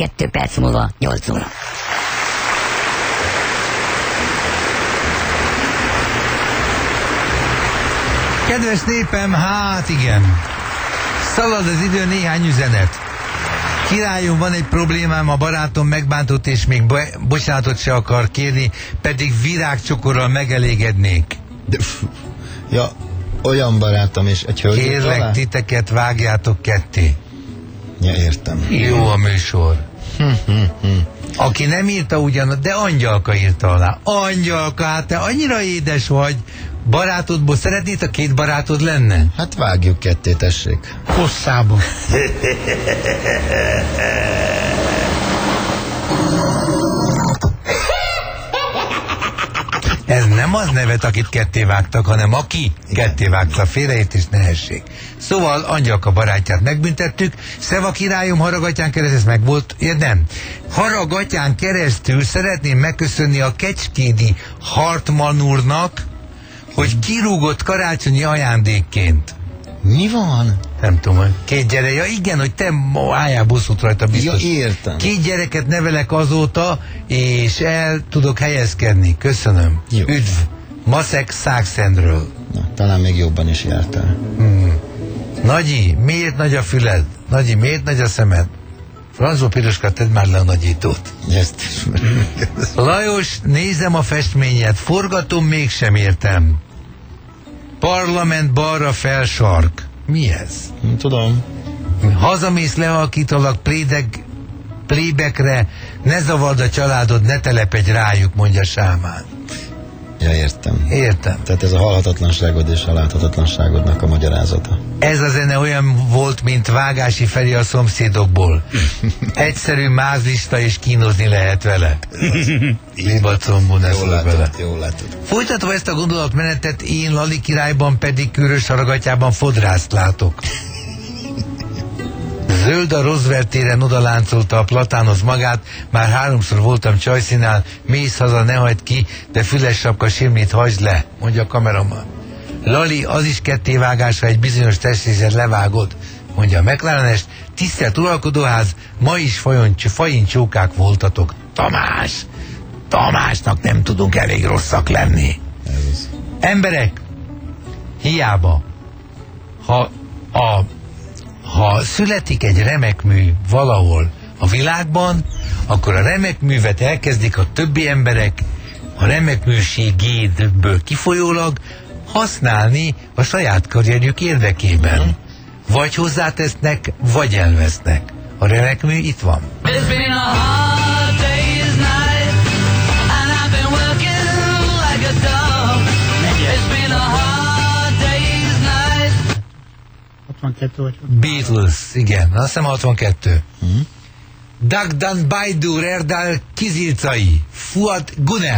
2 perc múlva 8 óra. Kedves népem, hát igen. Szalad az idő, néhány üzenet. Királyom, van egy problémám, a barátom megbántott és még bocsánatot se akar kérni, pedig virágcsokorral megelégednék. Ja, olyan barátom és egy hölgyet. Kérlek, titeket vágjátok ketté. Ja, értem. Jó a műsor. Aki nem írta ugyan, de Angyalka írta alá. Angyalka, hát te annyira édes vagy. Barátodból szeretnéd, a 2 barátod lenne? Hát vágjuk ketté, tessék. Hosszába. Ez nem az nevet, akit ketté vágtak, hanem aki ketté vágta. Félreértés ne essék. Szóval Angyalka barátját megbüntettük. Szeva királyom, Haragatyán keresztül, ez meg volt, nem. Haragatyán keresztül szeretném megköszönni a kecskédi Hartmann úrnak, hogy kirúgott karácsonyi ajándékként. Mi van? Nem tudom, hogy 2 gyerek. Ja igen, hogy te álljál bosszút rajta biztos. Ja, értem. 2 gyereket nevelek azóta, és el tudok helyezkedni. Köszönöm. Jó. Üdv. Maszek Szákszendről. Na, talán még jobban is jártál. Nagyi, miért nagy a füled? Nagyi, miért nagy a szemed? Franzó Piroska, tedd már le a nagyítót. Ezt ismerem. Lajos, nézem a festményet, forgatom, mégsem értem. Parlament balra felsark. Mi ez? Nem tudom. Hazamész, lehalkítalak plébekre, ne zavard a családod, ne telepedj rájuk, mondja Sámán. Ja, értem. Értem. Tehát ez a halhatatlanságod és a láthatatlanságodnak a magyarázata. Ez a zene olyan volt, mint Vágási Feri a Szomszédokból. Egyszerű mázlista és kínozni lehet vele. Libacombon ez vele. Jól látod. Folytatva ezt a gondolatmenetet, én Lali királyban pedig Kőrös Haragatyában fodrászt látok. Zöld a Roosevelt téren odaláncolta a Platánosz magát, már 3-szor voltam Csajszínál, mész haza, ne hagyd ki, de füles sapka simlit hagyd le, mondja a kameraman. Lali, az is kettévágásra egy bizonyos testrészet levágod, mondja a McLaren-est, tisztelt uralkodóház, ma is fain csókák voltatok. Tamásnak nem tudunk elég rosszak lenni. Emberek, hiába, ha születik egy remek mű valahol a világban, akkor a remek művet elkezdik a többi emberek a remek műségéből kifolyólag használni a saját karrierjük érdekében. Vagy hozzátesznek, vagy elvesznek. A remek mű itt van. Beatles, igen, azt hiszem 62. Dagdan Bajdur Erdal Kizilcai, Fuad Guner.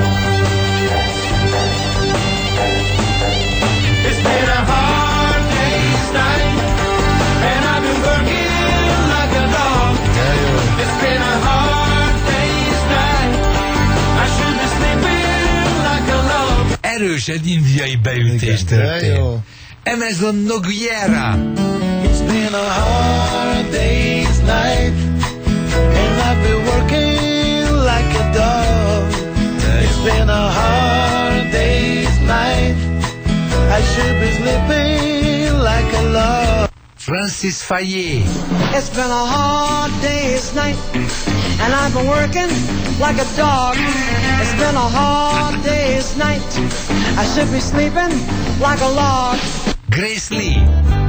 It's been a hard day's night, and I've been working like a dog. It's been a hard day's night, I should be sleeping like a log. Erősen indiai beütés történt. Amazon Noguera. It's been a hard day's night, and I've been working like a dog. It's been a hard day's night, I should be sleeping like a log. Francis Fayet. It's been a hard day's night, and I've been working like a dog. It's been a hard day's night, I should be sleeping like a log. Grace Lee.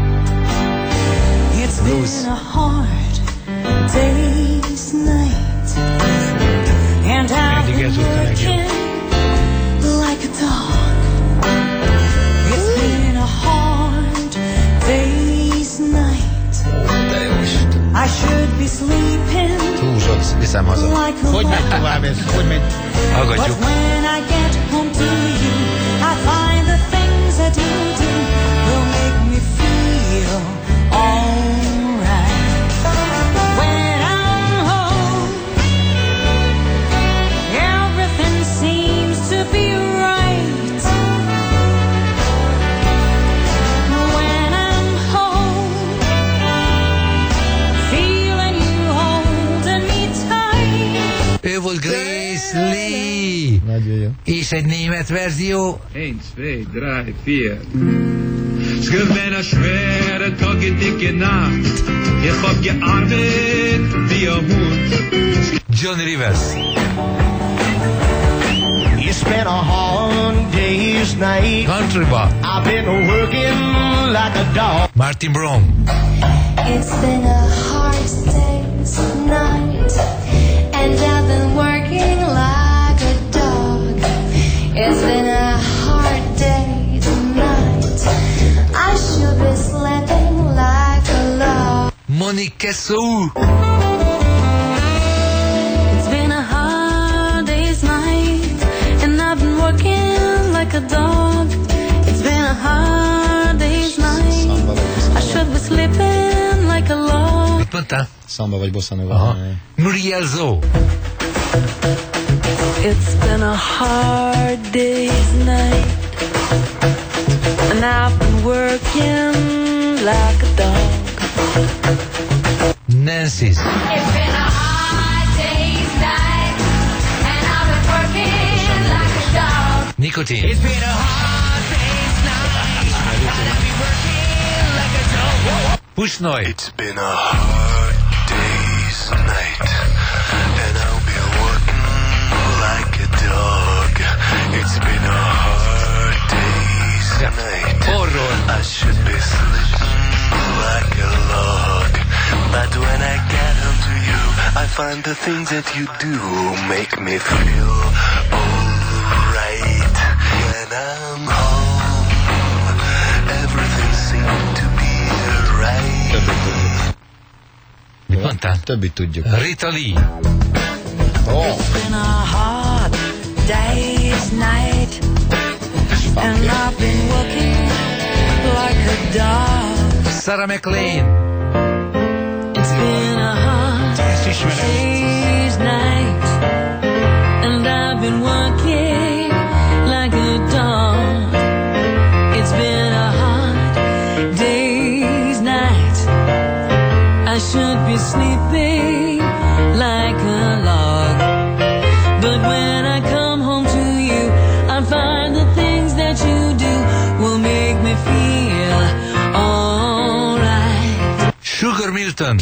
It's been a hard day's night, and I've been working like a dog. It's been a hard day's night, I should be sleeping Túlzsot, viszem haza. like a Hogy megy log. tovább ez? Hogy megy? But Hallgatjuk. when I get home to you, I find the things that you do will make me feel alright. When I'm home, everything seems to be right. When I'm home, feeling you holding Lee! Nagyon jó. És egy német verzió. 1, 2, 3, 4. Es gewesen eine schwere Tag in dicke Nacht. Ich hab gearbeitet wie ein Hund. Johnny Rivers. It's been a hard day's night. Countryba. I've been working like a dog. Martin Brown. It's been a hard day's night, and I've been working like a dog. It's been a hard day's night. I should be sleeping like a log. Monique Sou. It's been a hard day's night, and I've been working like a dog. It's been a hard day's night. I should be sleeping like a log. Mit mondtál? Szamba vagy bossa nova. Aha. Muriel Zo. It's been a hard day's night, and I've been working like a dog. Nancy's. It's been a hard day's night, and I've been working like a dog. Nicotine. It's been a hard day's night, and I've been working like a dog. Push Noise. It's been a hard day's night, and I'll be working like a dog. It's been a hard day's night. Horror. I should be sleeping like a log. But when I get home to you, I find the things that you do make me feel alright. When I'm home, everything seems to be right. Mit mondtál? Többit tudjuk. Rita Lee. It's been a hard day's night, and I've been working like a dog. Sarah McLean. It's been a hard day's night, and I've been working like a dog. It's been a hard day's night. I should be sleeping like a log, but when I come home to you, I find the things that you do will make me feel alright. Sugar Milton.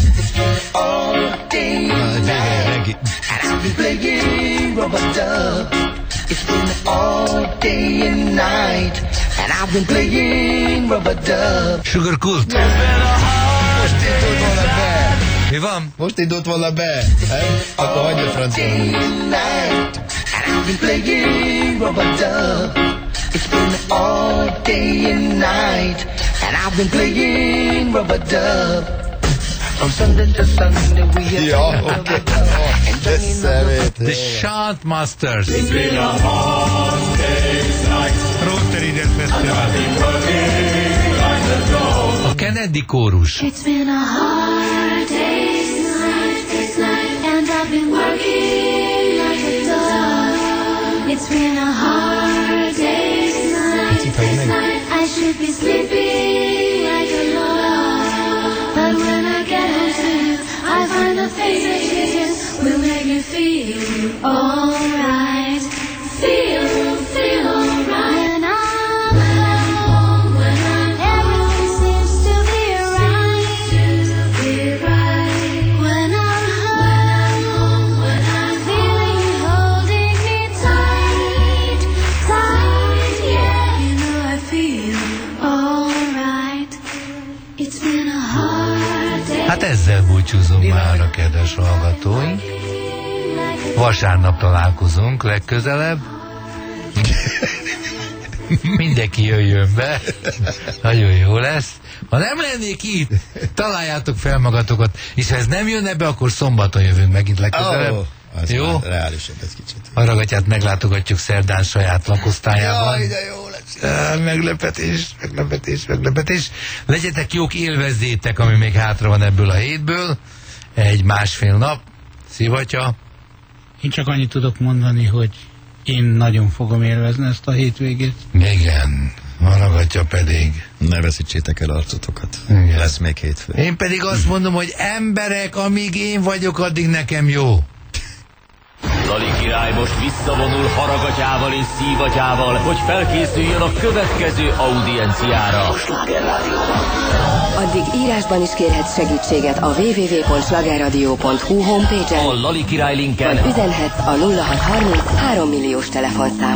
Playing rub-a-dub. It's been all day and night, and I've been playing rub-a-dub. Sugar Cult. Most indult volna be! Mi van? Most indult volna be! Akkor hagyja franciául. Night, and I've been playing rub-a-dub. It's been all day and night, and I've been playing rub-a-dub. From Sunday to Sunday we have Ja, oké. De szemét. The Shantmasters. A Kennedy kórus. It's been a hard day's night, and I've been working like a dog. It's been a hard day's night, I should be sleeping like a log. But when I get home to you, I find the things that you do will make me feel alright. Feel alright. When I'm home, everything seems to be right. When I'm home, feeling you holding me tight, yeah. You know I feel alright. It's been a hard day. Hát ezzel búcsúzunk már a kedves hallgatóink. Vasárnap találkozunk legközelebb. Mindenki jöjjön be. Nagyon jó lesz. Ha nem lennék itt, találjátok fel magatokat, és ha ez nem jönne be, akkor szombaton jövünk megint legközelebb. Az jó? már reálisabb egy kicsit. Haragatyát meglátogatjuk szerdán saját lakosztályában. Jaj, de jó lesz. Meglepetés. Legyetek jók, élvezzétek, ami még hátra van ebből a hétből. Egy másfél nap. Szivatya. Én csak annyit tudok mondani, hogy én nagyon fogom élvezni ezt a hétvégét. Igen, Haragatja pedig. Ne veszítsétek el arcotokat. Igen. Lesz még hétfő. Én pedig azt mondom, hogy emberek, amíg én vagyok, addig nekem jó. Lali király most visszavonul haragatyával és szívatyával, hogy felkészüljön a következő audienciára. A Sláger Rádióban. Addig írásban is kérhetsz segítséget a www.slagerradio.hu homepage-en. A Lali király linken vagy üzenhetsz a 0630 3 milliós telefonszámon.